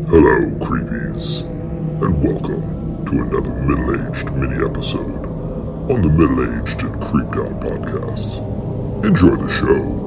Hello, creepies, and welcome to another middle-aged mini-episode on the Middle-Aged and Creeped Out podcast. Enjoy the show.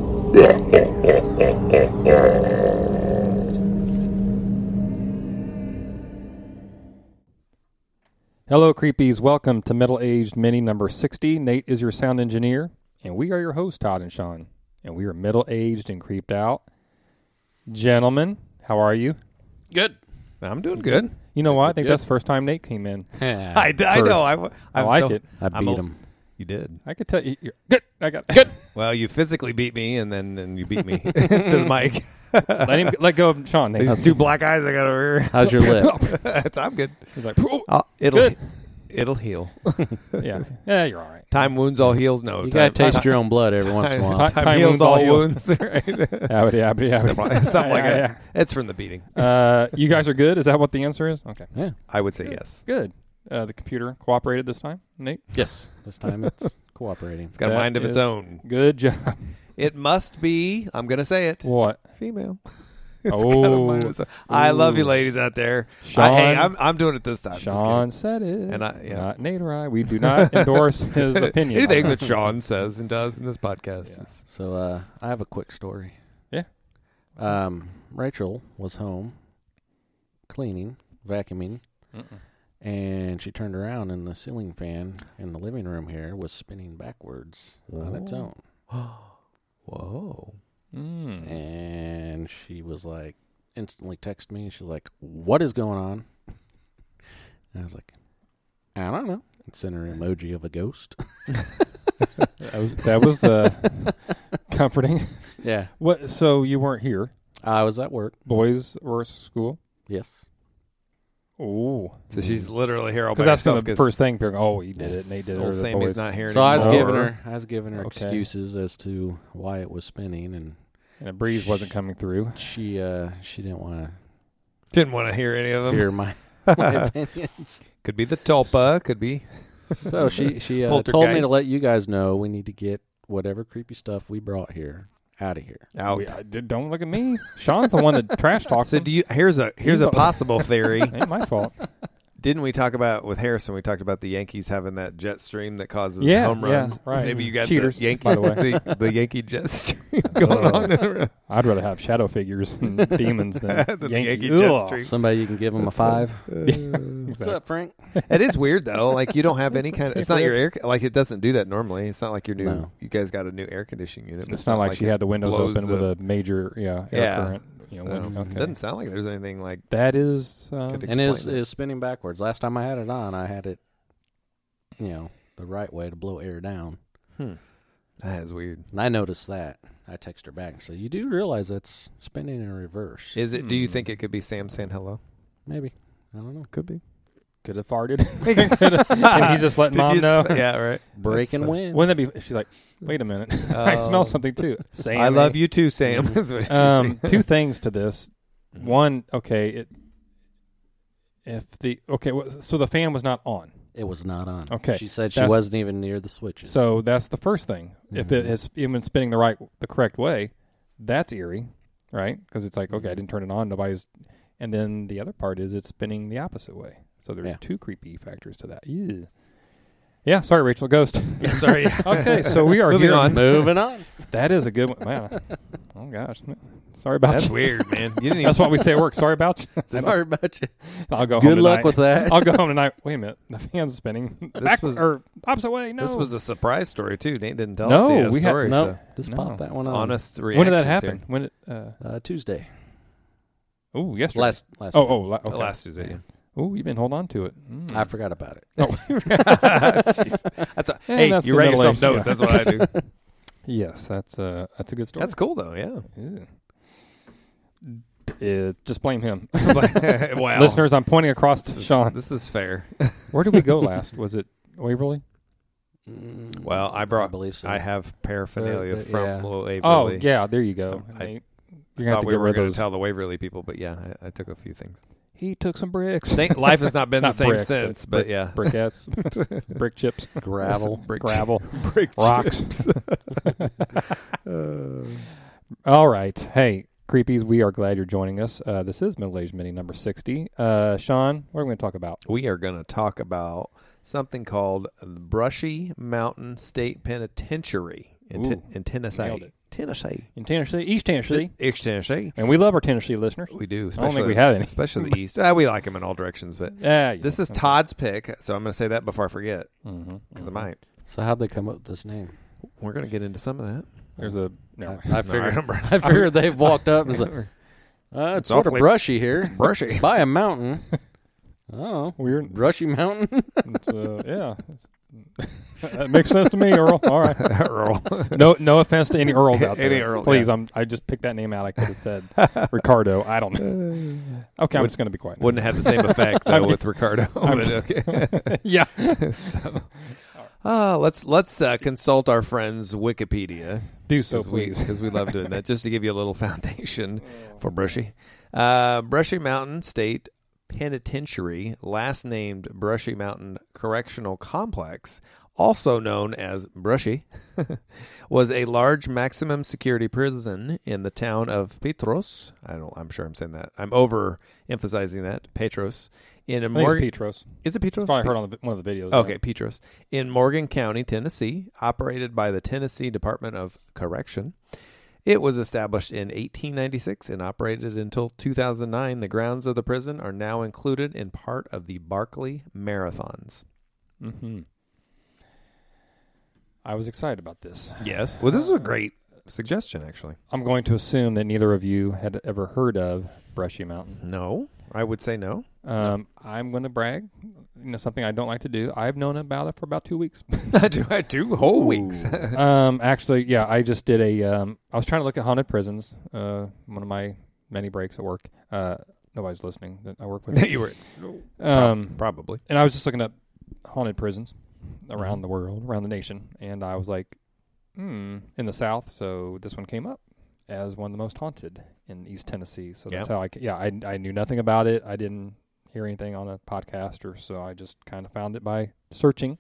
Hello, creepies. Welcome to Middle-Aged Mini number 60. Nate is your sound engineer, and we are your hosts, Todd and Sean. And we are middle-aged and creeped out. Gentlemen, how are you? Good. I'm doing good. You know what? I think Good. that's the first time Nate came in. I know. I like it. I beat him. You did. I could tell you. You're good. I got Good. Well, you physically beat me, and then you beat me to the mic. let go of Sean. Nate. These two black eyes I got over here. How's your lip? I'm good. He's like, It'll heal. yeah, you're all right. Time wounds all heals. No, You gotta taste your own blood every once in a while. Time Time heals wounds all all heal. wounds. Right? Something like that. It's from the beating. You guys are good? Is that what the answer is? Okay. Yeah. I would say yes. Good. The computer cooperated this time, Nate? Yes. This time it's cooperating. It's got a That mind of its is- own. Good job. It must be. I'm gonna say it. What? Female. It's got a mind of its own. I love you, ladies out there. Sean- I'm doing it this time. Just Sean said it. And Not Nate or I. We do not endorse his opinion. Anything that Sean says and does in this podcast. is- So I have a quick story. Yeah. Rachel was home cleaning, vacuuming, and she turned around and the ceiling fan in the living room here was spinning backwards on its own. Whoa. And she was like, instantly texted me. She's like, "What is going on?" And I was like, "I don't know." And sent her an emoji of a ghost. That was comforting. Yeah. What? So you weren't here. I was at work. Boys were at school. Yes. Oh, So she's literally here all by because that's herself. the first thing. People go, oh, he did it. Nate did it. Or the Sammy's boys. not here So I anymore. was giving her Okay. excuses as to why it was spinning, and And a breeze wasn't coming through. she didn't want Didn't want to hear any of to them. hear my opinions. Could be the tulpa. Could be. So she told me to Poltergeist. let you guys know we need to get whatever creepy stuff we brought here out of here. Out. Don't look at me. Sean's the one that trash talks. So do you? Here's a possible theory. Ain't my fault. Didn't we talk about with Harrison? We talked about the Yankees having that jet stream that causes Yeah, home runs. yeah, right. Maybe you got Cheaters, the Yankee, by the way. the Yankee jet stream going on. I'd rather have shadow figures and demons than The Yankee. Yankee jet Ugh. stream. Somebody you can give them a 5. What's Exactly. up, Frank? It is weird though. Like you don't have any kind of. It's not your air. Like it doesn't do that normally. It's not like your new. No. You guys got a new air conditioning unit. but It's not like she it had the windows blows open with a major air current. You know, So, window. Okay. Doesn't sound like there's anything like. That is Could And Explain it. is spinning backwards. Last time I had it on, I had it, the right way to blow air down. That is weird. And I noticed that. I text her back. So you do realize it's spinning in reverse. Is it? Do you think it could be Sam saying hello? Maybe. I don't know. Could be. could have farted. And he's just letting mom know. Yeah, right. Breaking wind. Wouldn't that be? She's like, wait a minute, I smell something too. Sam, I love you too, Sam. Is what she's saying. Two things to this. One, okay, so the fan was not on. It was not on. Okay, She said she that's- wasn't even near the switches. So that's the first thing. If it has even spinning the correct way, that's eerie, right? Because it's like, okay, I didn't turn it on. Nobody's. And then the other part is it's spinning the opposite way. So there's two creepy factors to that. Ew. Yeah, sorry, Rachel, ghost. Yeah, sorry. Okay, so we are Moving here. on. Moving on. That is a good one. Wow. Oh gosh, sorry about That's you. weird, man. You didn't even. That's what we say at work. Sorry about you. Sorry about you. I'll go home Good luck tonight. with that. I'll go home tonight. Wait a minute, the fan's spinning. Or opposite way. No, This was a surprise story too. Nate didn't tell No, us he had a we had- story. No, just No. popped that one so on. honest reaction. when did that happen? When it? Tuesday. Oh, yesterday. Last Okay. Last Tuesday. Yeah. Oh, you've been holding on to it. I forgot about it. That's a, And hey, that's you the write yourself middle-aged, notes. That's what I do. Yes, that's a good story. That's cool though. Yeah. Just blame him. Wow. Listeners, I'm pointing across to Sean. This is fair. Where did we go last? Was it Waverly? Well, I brought. believe so. I have paraphernalia The- from yeah. Waverly. Oh, yeah, there you go. I Nate. You're gonna have thought to we get were rid of going to those. tell the Waverly people, but yeah, I took a few things. He took some bricks. Life has not been the Not same bricks, since, but yeah. briquettes, brick chips, Gravel. gravel, Brick rocks. chips. All right. Hey, Creepies, we are glad you're joining us. This is Middle Age Mini number 60. Sean, what are we going to talk about? We are going to talk about something called Brushy Mountain State Penitentiary in Tennessee. Nailed it. Tennessee. In Tennessee, East Tennessee. East Tennessee. And we love our Tennessee listeners. We do. I don't think we have any. Especially the East. We like them in all directions. But this is Todd's pick, so I'm going to say that before I forget, because I might. So how'd they come up with this name? We're going to get into some of that. There's a... No, I figured they've walked up and was like, it's sort of brushy here. It's brushy. It's by a mountain. Oh, weird. Brushy mountain? Yeah. That makes sense to me, Earl. All right. Earl. No offense to any Earls out there. Any Earl, please, yeah. I just picked that name out. I could have said Ricardo. I don't know. Okay, I'm just going to be quiet. Wouldn't have had the same effect, though, with Ricardo. Okay. Yeah. So, let's consult our friends Wikipedia. Do so, please. Because we love doing that, just to give you a little foundation for Brushy. Brushy Mountain State Penitentiary, last named Brushy Mountain Correctional Complex, also known as Brushy, was a large maximum security prison in the town of Petros. I'm sure I'm saying that. I'm overemphasizing that. Petros. I think it's Petros. Is it Petros? It's probably heard on one of the videos. Okay, Petros. In Morgan County, Tennessee, operated by the Tennessee Department of Correction. It was established in 1896 and operated until 2009. The grounds of the prison are now included in part of the Barkley Marathons. Mm-hmm. I was excited about this. Yes. Well, this is a great suggestion, actually. I'm going to assume that neither of you had ever heard of Brushy Mountain. No, I would say no. I'm going to brag. Something I don't like to do. I've known about it for about 2 weeks. I do whole weeks. Actually, yeah, I just did I was trying to look at haunted prisons. One of my many breaks at work. Nobody's listening that I work with. You were probably. And I was just looking up haunted prisons around the world, around the nation, and I was like, in the South. So this one came up as one of the most haunted in East Tennessee. So that's how I knew nothing about it. I didn't hear anything on a podcast, so I just kind of found it by searching,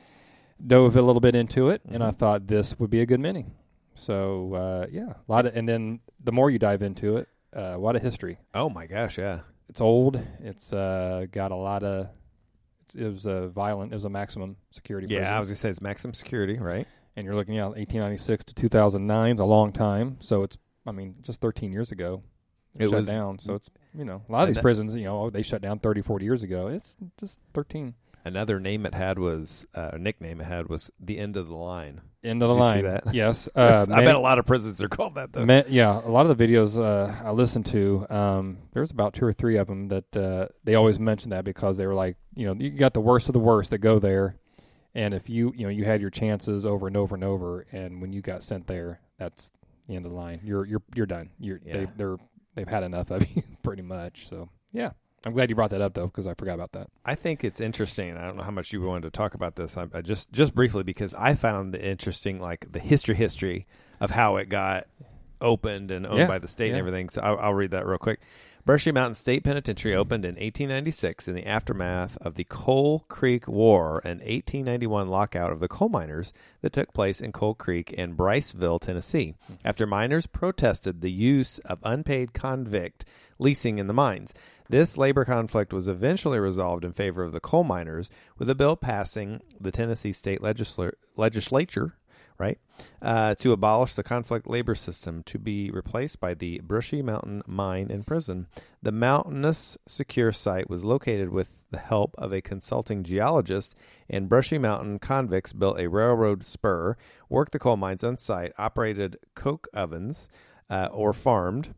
dove a little bit into it, and I thought this would be a good mini. So a lot of, and then the more you dive into it, what a history. Oh my gosh, yeah. It's old. It's got a lot of. It was a maximum security prison. Yeah, I was gonna say it's maximum security, right? And you're looking at 1896 to 2009 is a long time. So it's, just 13 years ago. It shut down. So it's, a lot of these prisons, they shut down 30, 40 years ago. It's just 13. Another name it had was, nickname it had was the End of the Line. End of the Line. See that? Yes. I bet a lot of prisons are called that, though. A lot of the videos I listened to, there's about 2 or 3 of them that they always mention that because they were like, you got the worst of the worst that go there. And if you had your chances over and over and over, and when you got sent there, that's the end of the line. You're done. They've had enough of you, pretty much. So yeah, I'm glad you brought that up though, because I forgot about that. I think it's interesting. I don't know how much you wanted to talk about this. I just briefly, because I found it interesting, like the history of how it got opened and owned by the state and everything. So I'll read that real quick. Brushy Mountain State Penitentiary opened in 1896 in the aftermath of the Coal Creek War and 1891 lockout of the coal miners that took place in Coal Creek and Briceville, Tennessee, after miners protested the use of unpaid convict leasing in the mines. This labor conflict was eventually resolved in favor of the coal miners, with a bill passing the Tennessee State Legislature, right, to abolish the conflict labor system to be replaced by the Brushy Mountain Mine and Prison. The mountainous, secure site was located with the help of a consulting geologist, and Brushy Mountain convicts built a railroad spur, worked the coal mines on site, operated coke ovens, or farmed.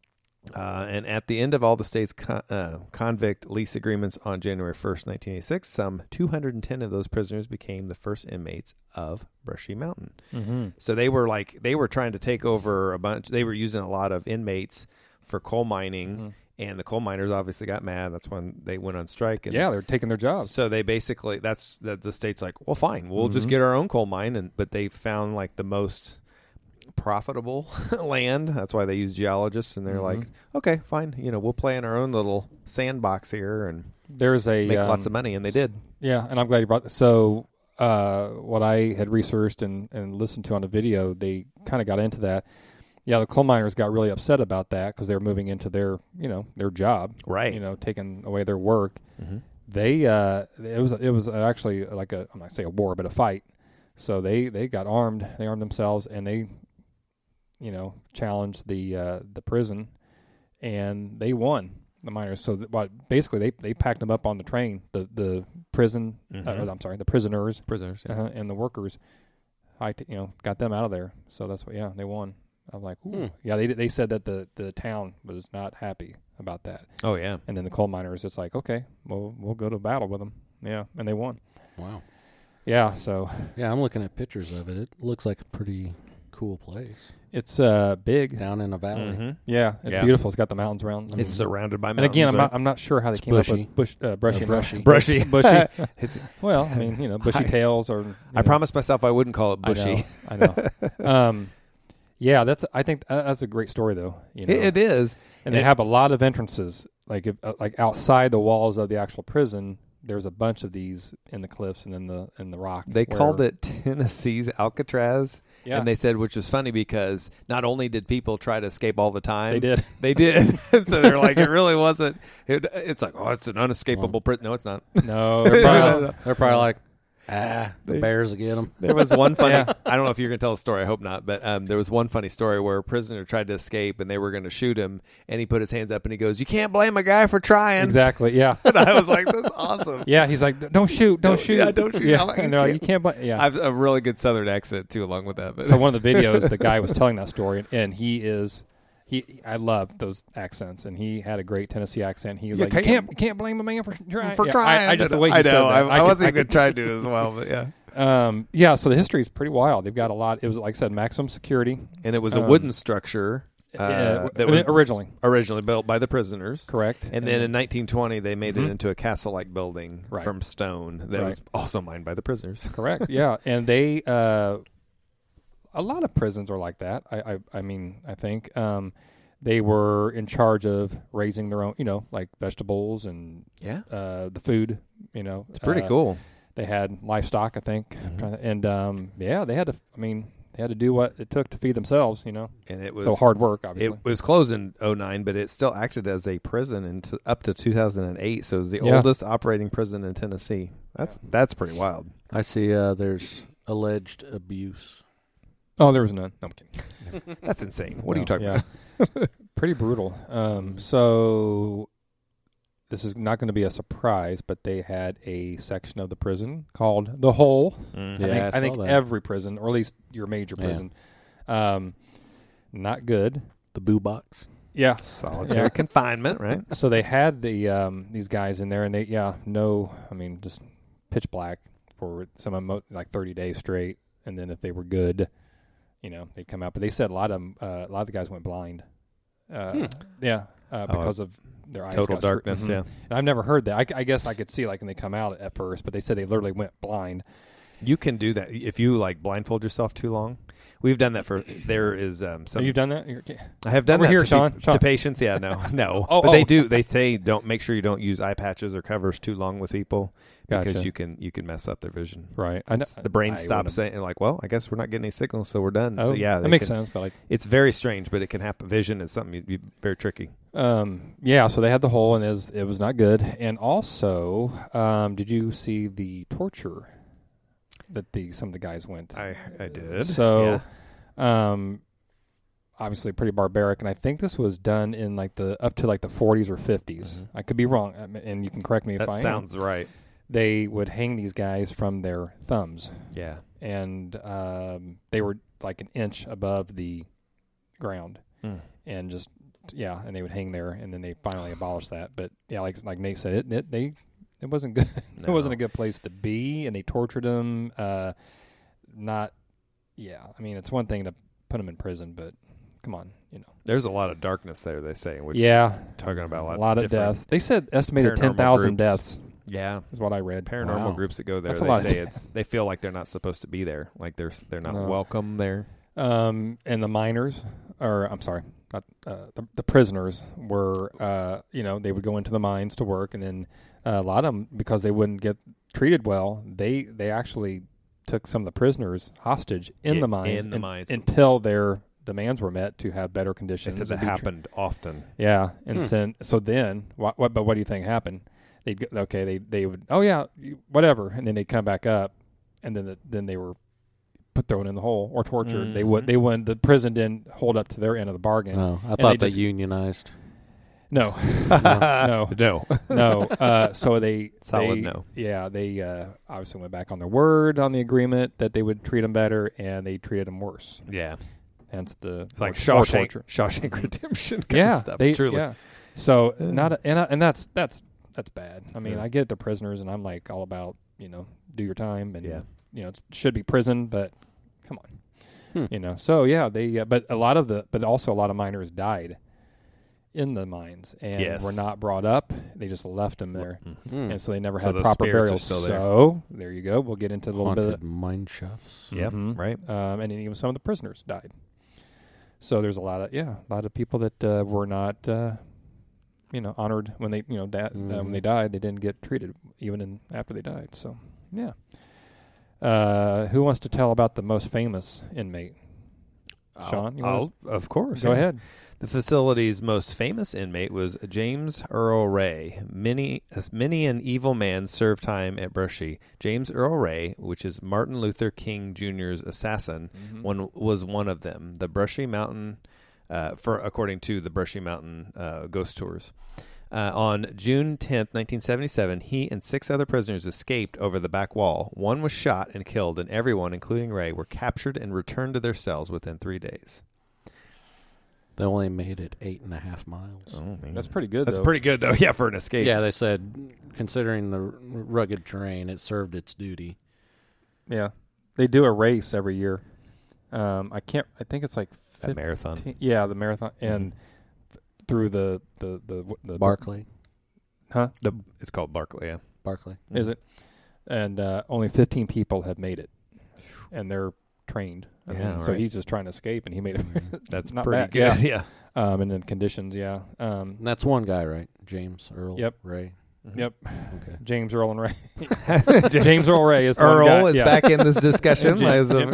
And at the end of all the state's convict lease agreements on January 1st, 1986, some 210 of those prisoners became the first inmates of Brushy Mountain. Mm-hmm. So they were trying to take over a bunch. They were using a lot of inmates for coal mining, and the coal miners obviously got mad. That's when they went on strike. And they're taking their jobs. So they basically, the state's like, well, fine, we'll just get our own coal mine. But they found like the most profitable land. That's why they use geologists, and they're like, okay, fine, we'll play in our own little sandbox here and make lots of money, and they did. Yeah, and I'm glad you brought this. So what I had researched and listened to on a video, they kind of got into that. Yeah, the coal miners got really upset about that because they were moving into their job, right? Taking away their work. Mm-hmm. They it was actually like I'm not say a war, but a fight. So they got armed. They armed themselves and they, challenged the prison, and they won. The miners. So basically they packed them up on the train. The prison. Mm-hmm. The prisoners. Prisoners. Yeah. And the workers. Got them out of there. So that's what. Yeah, they won. I'm like, ooh. Yeah. They said that the town was not happy about that. Oh yeah. And then the coal miners, it's like, okay, we'll go to battle with them. Yeah, and they won. Wow. Yeah. So. Yeah, I'm looking at pictures of it. It looks like a pretty cool place. It's big down in a valley. Mm-hmm. Yeah, it's beautiful. It's got the mountains around. It's surrounded by mountains. And again, I'm not sure how they came bushy. up with brushy. Bushy. Well, I mean, bushy tails or. I promised myself I wouldn't call it bushy. I know. Yeah, I think that's a great story though. It is, and they have a lot of entrances, like outside the walls of the actual prison. There's a bunch of these in the cliffs and in the rock. They called it Tennessee's Alcatraz. Yeah. And they said, which was funny because not only did people try to escape all the time. They did. And so they're like, it really wasn't. It's like, oh, it's an unescapable prison. No, it's not. No. They're probably like, the bears will get them. There was one funny, I don't know if you're going to tell a story. I hope not. But there was one funny story where a prisoner tried to escape and they were going to shoot him. And he put his hands up and he goes, you can't blame a guy for trying. Exactly. Yeah. And I was like, that's awesome. Yeah. He's like, don't shoot. Don't shoot. Yeah, don't shoot. Yeah. And they're like, you can't blame. Yeah. I have a really good Southern accent too, along with that. But. So one of the videos, the guy was telling that story and I love those accents, and he had a great Tennessee accent. He was like, "You can't blame a man for trying." I just the way he said know. that. I wasn't even trying to do it as well, but yeah. Yeah. So the history is pretty wild. They've got a lot. It was like I said, maximum security, and it was a wooden structure that was originally built by the prisoners. Correct. And then in 1920, they made it into a castle-like building from stone that was also mined by the prisoners. Correct. Yeah, and they. A lot of prisons are like that. I mean, I think they were in charge of raising their own, like vegetables and the food. It's pretty cool. They had livestock, I think, and they had to. I mean, they had to do what it took to feed themselves. And it was so hard work. Obviously, it was closed in 2009, but it still acted as a prison up to 2008. So it was the oldest operating prison in Tennessee. That's pretty wild. I see. There's alleged abuse. Oh, there was none. No, I'm kidding. That's insane. What are you talking about? Pretty brutal. So this is not going to be a surprise, but they had a section of the prison called the Hole. Mm-hmm. I think every prison, or at least your major prison, not good. The boo box. Yeah, solitary confinement, right? So they had these guys in there, and just pitch black for some of them, like 30 days straight, and then if they were good. They'd come out, but they said a lot of the guys went blind. Because of their eyes. Total darkness, And I've never heard that. I guess I could see like when they come out at first, but they said they literally went blind. You can do that if you blindfold yourself too long. We've done that there is some. Have you done that? I have done that here, Sean. To patients. Yeah, no. But they do. They say don't make sure you don't use eye patches or covers too long with people because you can mess up their vision. Right. The brain stops saying like, well, I guess we're not getting any signals, so we're done. Oh, so yeah, that makes sense. But it's very strange, but it can happen. Vision is something very tricky. So they had the Hole, and it was not good. And also, did you see the torture that some of the guys went? I did. So, obviously pretty barbaric, and I think this was done in up to the 40s or 50s. Mm-hmm. I could be wrong, and you can correct me if I am. That sounds right. They would hang these guys from their thumbs. Yeah. And they were like an inch above the ground, and just and they would hang there, and then they finally abolished that. But yeah, like Nate said, it wasn't good. No. It wasn't a good place to be, and they tortured them. I mean, it's one thing to put them in prison, but come on, There's a lot of darkness there, they say. Which talking about a lot of deaths. They said estimated 10,000 deaths. Yeah, is what I read. Paranormal groups that go there, they say they feel like they're not supposed to be there, like they're not welcome there. And the miners, the prisoners were, they would go into the mines to work, and then a lot of them, because they wouldn't get treated well, they actually took some of the prisoners hostage in the mines until their demands were met to have better conditions. They said that happened often. Yeah, and then what? But what do you think happened? They would whatever, and then they'd come back up, and then they were thrown in the hole or tortured. Mm-hmm. They wouldn't. The prison didn't hold up to their end of the bargain. No, I thought they unionized. No. So they obviously went back on their word on the agreement that they would treat them better, and they treated them worse. Yeah, hence it's like Shawshank Redemption kind of stuff. Truly. Yeah. So and that's bad. I mean, I get the prisoners, and I'm like all about do your time, and it should be prison, but come on, So but also a lot of miners died in the mines and were not brought up. They just left them there, and so they never had proper burials. So there you go. We'll get into a little bit of mine shafts. Yep, right. And then even some of the prisoners died. So there's a lot of people that were not honored when they when they died. They didn't get treated even after they died. So yeah. Who wants to tell about the most famous inmate? Sean, of course. Go ahead. The facility's most famous inmate was James Earl Ray. Many an evil man served time at Brushy. James Earl Ray, which is Martin Luther King Jr.'s assassin, was one of them. The Brushy Mountain, according to the Brushy Mountain ghost tours. On June 10th, 1977, he and 6 other prisoners escaped over the back wall. One was shot and killed, and everyone, including Ray, were captured and returned to their cells within 3 days. They only made it 8.5 miles. Oh, man. That's pretty good, That's pretty good, though, for an escape. Yeah, they said, considering the rugged terrain, it served its duty. Yeah. They do a race every year. I think it's like... A marathon. Yeah, the marathon. And through the Barclay. Huh? It's called Barclay, yeah. Barclay. Is it? And only 15 people have made it. And they're trained. So he's just trying to escape, and he made it. That's not pretty bad. good, yeah. And then conditions, yeah. And that's one guy, right? James Earl Ray. Mm-hmm. Yep. Okay. James Earl and Ray. James Earl Ray is the Earl one guy. is back in this discussion. He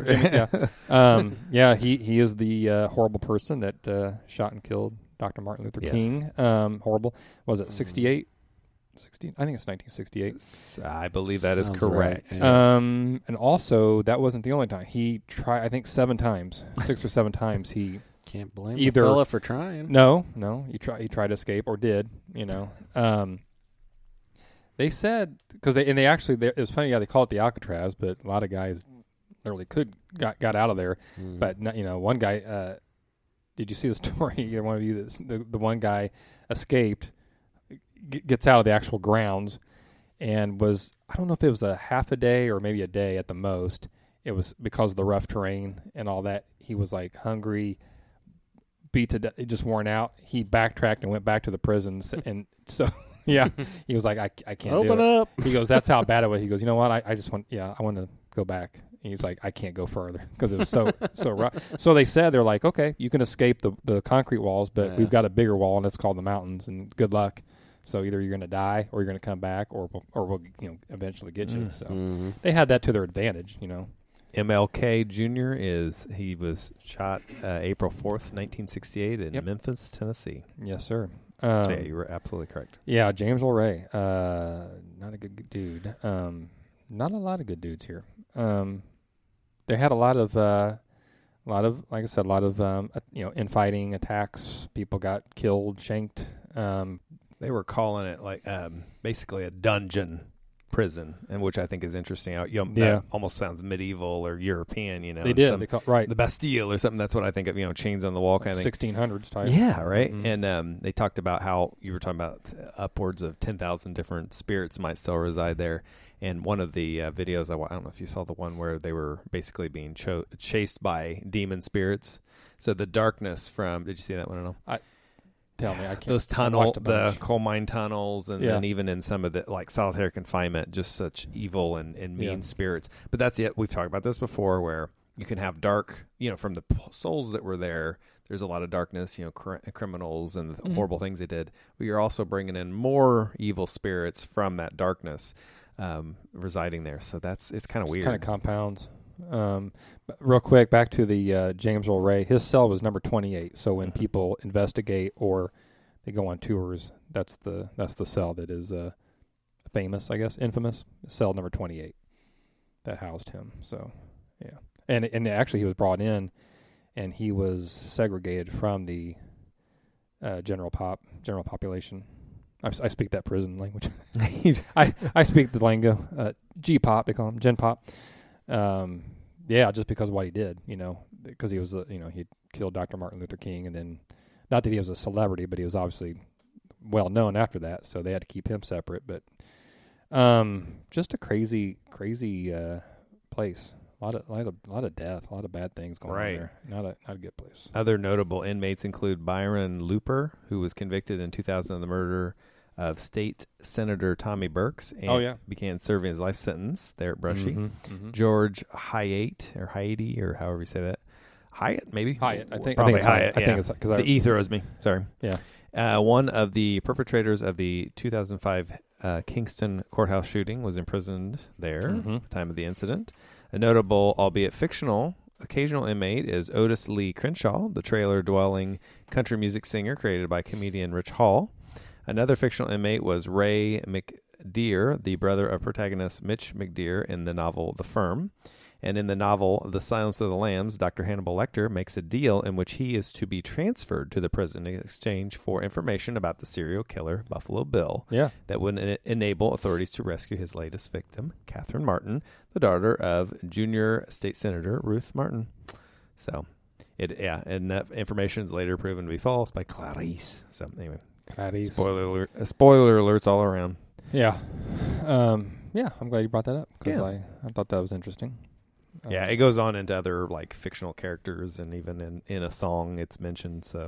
is the horrible person that shot and killed Dr. Martin Luther King. Horrible. Was it 68? 16? I think it's 1968. I believe that is correct. Right. Yes. And also, that wasn't the only time. He tried, I think 7 times, 6 or 7 times he... Can't blame the fella for trying. No. He tried to escape, or did, They said, because it was funny how they call it the Alcatraz, but a lot of guys literally got out of there. But, one guy, did you see the story? Either one of you, the one guy escaped, gets out of the actual grounds, and I don't know if it was a half a day or maybe a day at the most. It was because of the rough terrain and all that. He was like hungry, beat to death, just worn out. He backtracked and went back to the prisons. And so, he was like, I can't open do it. up. He goes, that's how bad it was. He goes, you know what? I just want to go back. And he's like, I can't go further because it was so rough. So they said, they're like, okay, you can escape the concrete walls, but we've got a bigger wall, and it's called the mountains, and good luck. So either you're going to die, or you're going to come back, or we'll eventually get you. So they had that to their advantage, MLK Jr. he was shot April 4th, 1968 in Memphis, Tennessee. Yes, sir. You were absolutely correct. Yeah, James Earl Ray, not a good dude. Not a lot of good dudes here. They had a lot of, like I said, infighting, attacks. People got killed, shanked. They were calling it like basically a dungeon prison, and which I think is interesting. That almost sounds medieval or European. They did. They the Bastille or something. That's what I think of. Chains on the wall kind of thing. 1600s type. Yeah, right. Mm-hmm. And they talked about how you were talking about upwards of 10,000 different spirits might still reside there. And one of the videos, I don't know if you saw the one where they were basically being chased by demon spirits. So the darkness from, did you see that one at all? Tell me, I can't. Those the coal mine tunnels, and then even in some of the solitary confinement, just such evil and mean spirits. But that's it. We've talked about this before, where you can have dark, from the souls that were there. There's a lot of darkness, criminals and the horrible things they did. But you're also bringing in more evil spirits from that darkness residing there. So it's kind of weird. Kind of compounds. But real quick, back to the James Earl Ray. His cell was number 28. So when people investigate or they go on tours, that's the cell that is famous, I guess, infamous. Cell number 28 that housed him. So, yeah. And actually he was brought in and he was segregated from the general population. I speak that prison language. I speak the lingo. G-pop, they call him, Gen Pop. Yeah, just because of what he did, because he was, he killed Dr. Martin Luther King, and then, not that he was a celebrity, but he was obviously well known after that, so they had to keep him separate. But just a crazy place. A lot of death, a lot of bad things going on there. Not a good place. Other notable inmates include Byron Looper, who was convicted in 2000 of the murder of State Senator Tommy Burks and began serving his life sentence there at Brushy. George Hyatt, or however you say that. Hyatt, maybe? Hyatt. I think Probably it's Hyatt. I think it's because the E throws me. Sorry. Yeah. One of the perpetrators of the 2005 Kingston courthouse shooting was imprisoned there at the time of the incident. A notable, albeit fictional, occasional inmate is Otis Lee Crenshaw, the trailer-dwelling country music singer created by comedian Rich Hall. Another fictional inmate was Ray McDeer, the brother of protagonist Mitch McDeer in the novel The Firm. And in the novel The Silence of the Lambs, Dr. Hannibal Lecter makes a deal in which he is to be transferred to the prison in exchange for information about the serial killer Buffalo Bill. Yeah. That would enable authorities to rescue his latest victim, Catherine Martin, the daughter of Junior State Senator Ruth Martin. So, and that information is later proven to be false by Clarice. So, anyway. Clarice. Spoiler alerts all around. Yeah. Yeah, I'm glad you brought that up because I thought that was interesting. Yeah, it goes on into other like fictional characters, and even in a song it's mentioned. So,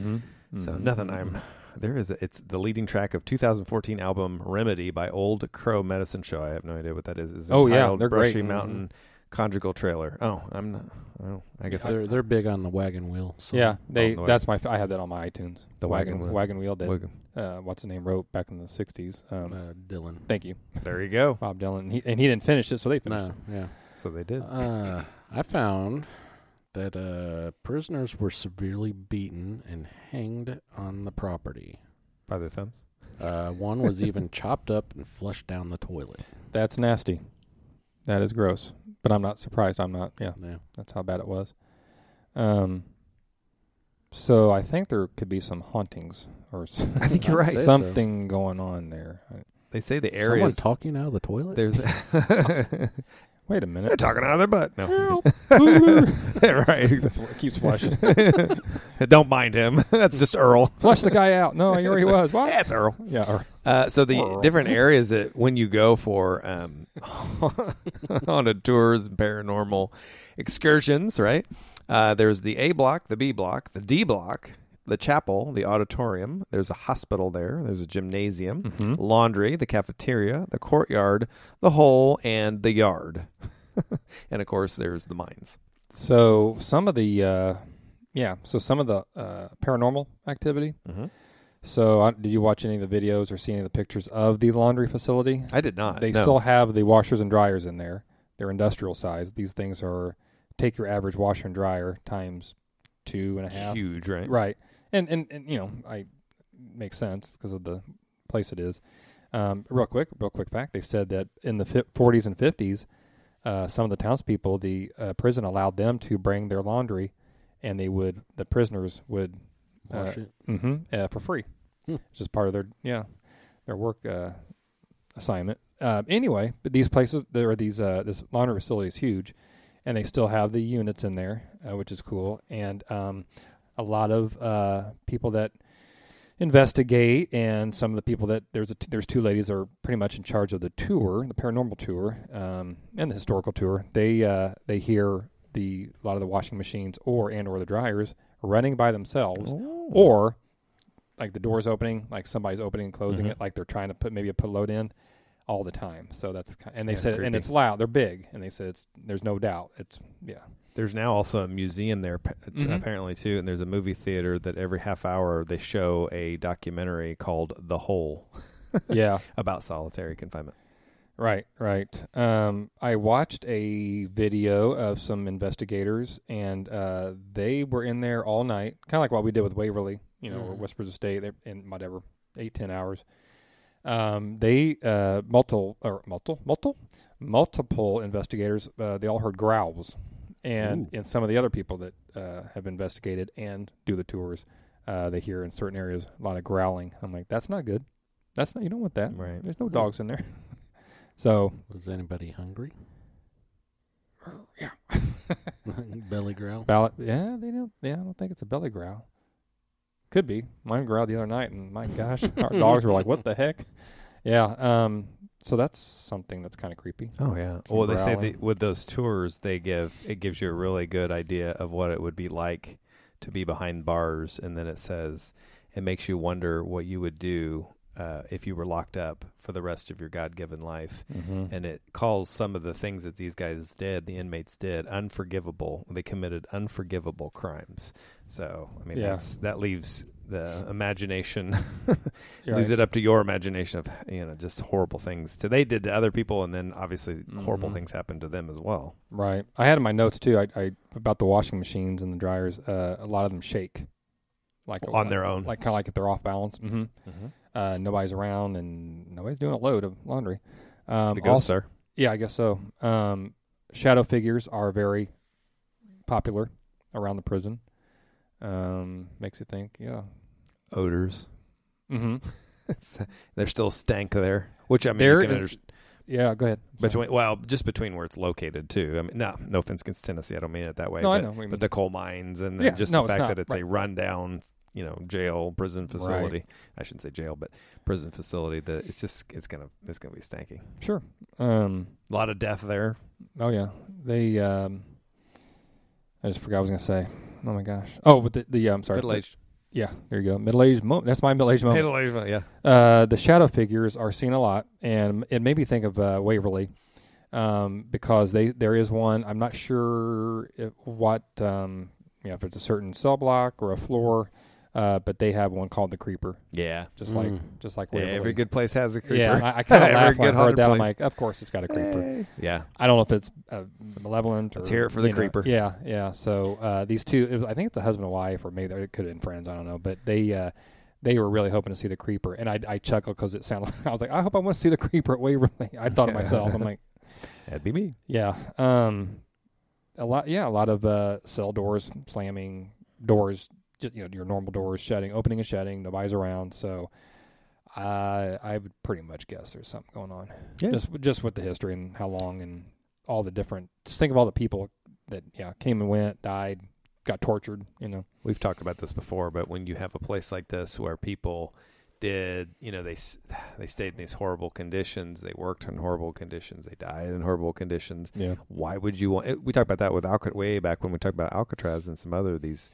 nothing. It's the leading track of 2014 album Remedy by Old Crow Medicine Show. I have no idea what that is. It's entitled they're Brushy great. Mountain Conjugal Trailer. Oh, I'm not. Oh, I guess they're big on the wagon wheel. So. Yeah, that's my. I have that on my iTunes. The wagon wheel that what's his name wrote back in the '60s. Dylan. Thank you. There you go, Bob Dylan. He didn't finish it, so they finished it. Yeah. So they did. I found that prisoners were severely beaten and hanged on the property. By their thumbs? One was even chopped up and flushed down the toilet. That's nasty. That is gross. But I'm not surprised. I'm not. Yeah. That's how bad it was. So I think there could be some hauntings or I think you're right. Something going on there. They say the area. Someone talking out of the toilet? There's. Wait a minute. They're talking out of their butt. No. Right. Keeps flushing. Don't mind him. That's just Earl. Flush the guy out. No, here he was. What? That's Earl. Yeah. So the different areas that when you go for haunted tours and paranormal excursions, right? There's the A block, the B block, the D block, the chapel, the auditorium. There's a hospital there. There's a gymnasium, laundry, the cafeteria, the courtyard, the hole, and the yard. And, of course, there's the mines. So some of the paranormal activity. So did you watch any of the videos or see any of the pictures of the laundry facility? I did not. They still have the washers and dryers in there. They're industrial size. These things are, take your average washer and dryer times 2.5. Huge, right? Right. And I makes sense because of the place it is. Real quick fact. They said that in the 40s and 50s, some of the townspeople, the prison allowed them to bring their laundry, and the prisoners would wash it for free. It's just part of their work assignment. Anyway, but these places, this laundry facility is huge, and they still have the units in there, which is cool. And a lot of people that investigate, and some of the people that there's two ladies that are pretty much in charge of the tour, the paranormal tour, and the historical tour. They hear a lot of the washing machines or the dryers running by themselves, or like the doors opening, like somebody's opening and closing it, like they're trying to put a load in all the time. So that's and they said creepy. And it's loud. They're big, and they said there's no doubt. There's now also a museum there apparently too, and there's a movie theater that every half hour they show a documentary called The Hole. Yeah, about solitary confinement. Right. I watched a video of some investigators, and they were in there all night, kind of like what we did with Waverly, or Whispers Estate, in whatever, 8-10 hours. They multiple investigators. They all heard growls, and some of the other people that have investigated and do the tours, they hear in certain areas a lot of growling. I'm like, that's not good. That's not. You don't want that. Right. There's no dogs in there. So, was anybody hungry? Yeah. Belly growl? Yeah, they don't. Yeah, I don't think it's a belly growl. Could be. Mine growled the other night, and my gosh, our dogs were like, "What the heck?" Yeah. So that's something that's kind of creepy. Oh yeah. Some Well, they say growling. with those tours, it gives you a really good idea of what it would be like to be behind bars, and then it makes you wonder what you would do if you were locked up for the rest of your God-given life. Mm-hmm. And it calls some of the things that these guys did, the inmates did, unforgivable. They committed unforgivable crimes. So, I mean, that leaves the imagination, leaves it up to your imagination of, just horrible things they did to other people. And then obviously horrible things happened to them as well. Right. I had in my notes too, I about the washing machines and the dryers, a lot of them shake. Like on their own. Like kind of like if they're off balance. Mm-hmm. Mm-hmm. Nobody's around and nobody's doing a load of laundry. The ghosts, sir. Yeah, I guess so. Shadow figures are very popular around the prison. Makes you think, yeah. Odors. Mm-hmm. There's still stank there, which I mean, you can understand. Yeah, go ahead. Just between where it's located too. I mean, no offense against Tennessee, I don't mean it that way. No, but, I know. But the coal mines and the fact that it's right. a rundown, jail, prison facility. Right. I shouldn't say jail, but prison facility. It's gonna be stanky. Sure. A lot of death there. Oh yeah, they. I just forgot what I was gonna say. Oh my gosh. Oh, but I'm sorry. Middle-aged. Yeah, there you go. Middle-aged moment. That's my middle-aged moment. Middle-aged, yeah. The shadow figures are seen a lot, and it made me think of Waverly, because there is one. I'm not sure if it's a certain cell block or a floor, but they have one called the Creeper. Yeah, just like Waverly. Every good place has a creeper. Yeah, I kind of laughed when I heard that. Place. I'm like, of course it's got a creeper. Hey. Yeah, I don't know if it's malevolent. Let's hear it for the creeper. Yeah. So these two, I think it's a husband and wife, or maybe it could have been friends. I don't know, but they were really hoping to see the creeper, and I chuckled because it sounded. I was like, I hope I want to see the creeper at Waverly. I thought to myself, I'm like, that'd be me. Yeah. A lot of cell doors slamming, doors. Just, your normal doors opening and shutting. Nobody's around, so I would pretty much guess there's something going on. Yeah. Just with the history and how long and all the different. Just think of all the people that came and went, died, got tortured. We've talked about this before, but when you have a place like this where people did, they stayed in these horrible conditions, they worked in horrible conditions, they died in horrible conditions. Yeah. Why would you want? We talked about that with way back when we talked about Alcatraz and some other these.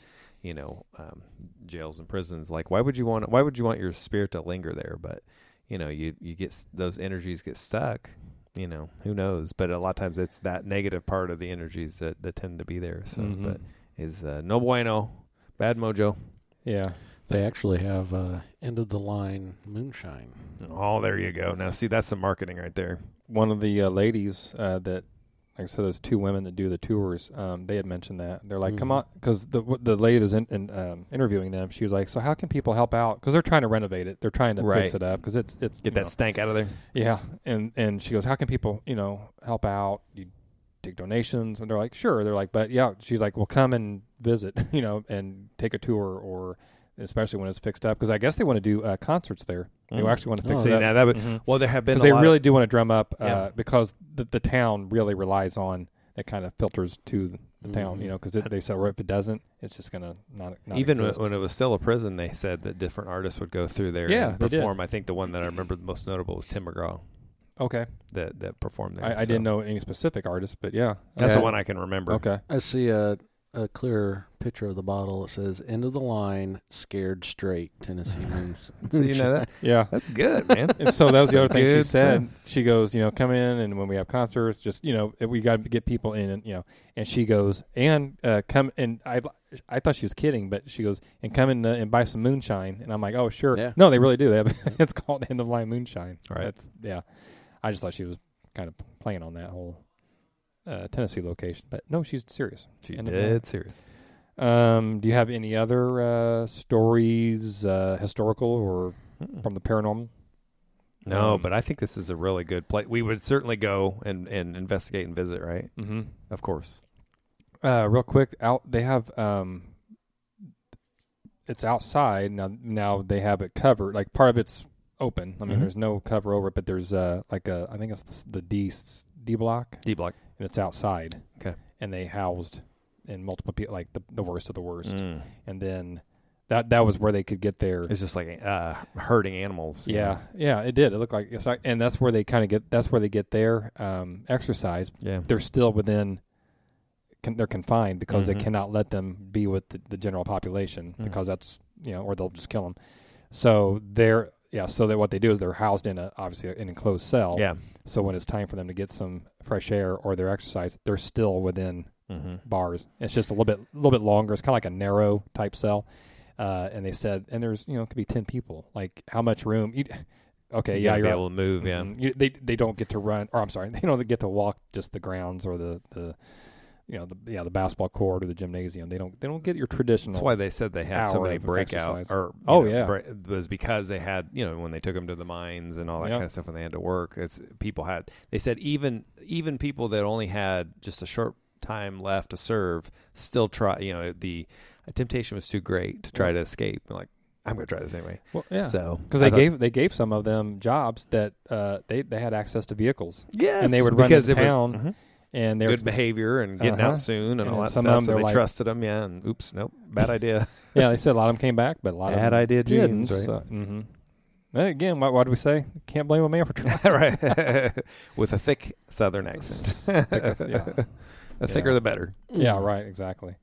Jails and prisons. Like, why would you want your spirit to linger there? But, you get those energies get stuck, who knows? But a lot of times it's that negative part of the energies that tend to be there. So, but is no bueno, bad mojo. Yeah. They actually have end of the line moonshine. Oh, there you go. Now, see, that's some marketing right there. One of the ladies that, like I said, those two women that do the tours, they had mentioned that. They're like, come on, because the lady that's interviewing them, she was like, so how can people help out? Because they're trying to renovate it. They're trying to fix it up because it's get that stank out of there. Yeah, and she goes, how can people, help out? You take donations? And they're like, sure. They're like, but yeah, she's like, well, come and visit, and take a tour, or especially when it's fixed up, because I guess they want to do concerts there. They actually want to fix it up. Now that would, well, there have been because they really do want to drum up because the town really relies on that kind of filters to the town, because they said if it doesn't, it's just gonna not even exist. when it was still a prison, they said that different artists would go through there and perform. I think the one that I remember the most notable was Tim McGraw. Okay, that performed there. I didn't know any specific artists, but yeah, that's the one I can remember. Okay, I see a clear picture of the bottle. It says "End of the line, scared straight, Tennessee Moons." So you know that? Yeah, that's good, man. And so that was the other thing she said. Stuff. She goes, come in, and when we have concerts, just we got to get people in, and and she goes and come. And I thought she was kidding, but she goes and come in and buy some moonshine, and I'm like, oh sure, yeah. No, they really do. It's called End of Line Moonshine. Right. I just thought she was kind of playing on that whole Tennessee location. But no, she's serious. She's dead serious. Do you have any other stories, historical or from the paranormal? No, but I think this is a really good place. We would certainly go and investigate and visit, right? Mm-hmm. Of course. Real quick, they have it's outside now. They have it covered. Like part of it's open. I mean, there's no cover over it, but there's I think it's the D block. D block, and it's outside. Okay, and they housed in multiple people, like the worst of the worst, and then. That was where they could get their. It's just like herding animals. Yeah, it did. It looked like it's like, and that's where they kind of get. That's where they get their exercise. Yeah, they're still within. They're confined because they cannot let them be with the general population because that's or they'll just kill them. So so that what they do is they're housed in obviously an enclosed cell. Yeah. So when it's time for them to get some fresh air or their exercise, they're still within bars. It's just a little bit longer. It's kind of like a narrow type cell. And they said, and there's, could be 10 people. Like, how much room? Okay, you're right. able to move. Yeah, they don't get to run, or I'm sorry, they don't get to walk just the grounds or the basketball court or the gymnasium. They don't get your traditional. That's why they said they had so many breakouts. Was because they had when they took them to the mines and all that kind of stuff when they had to work. They said even people that only had just a short time left to serve still try. The temptation was too great to try to escape. Like, I'm going to try this anyway. Well, yeah. So because they gave some of them jobs that they had access to vehicles. Yes, and they would run to town, and they good behavior and getting out soon and all that some stuff. Of them, so they trusted them. Yeah, and oops, nope, bad idea. Yeah, they said a lot of them came back, but a lot of them bad idea genes, right? So, again, what do we say? Can't blame a man for trying. Right, with a thick Southern accent. The thicker the better. Yeah, right. Exactly.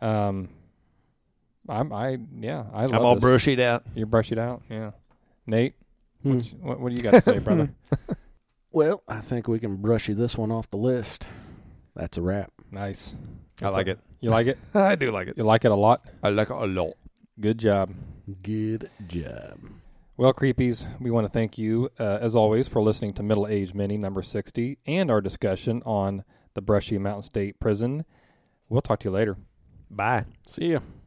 I love I'm all this. brushied out. You're brushied out, yeah. Nate, what do you got to say, brother? Well, I think we can brush you this one off the list. That's a wrap. Nice. I like it. You like it? I do like it. You like it a lot? I like it a lot. Good job. Good job. Well, creepies, we want to thank you, as always, for listening to Middle Age Mini number 60 and our discussion on the Brushy Mountain State Prison. We'll talk to you later. Bye. See ya.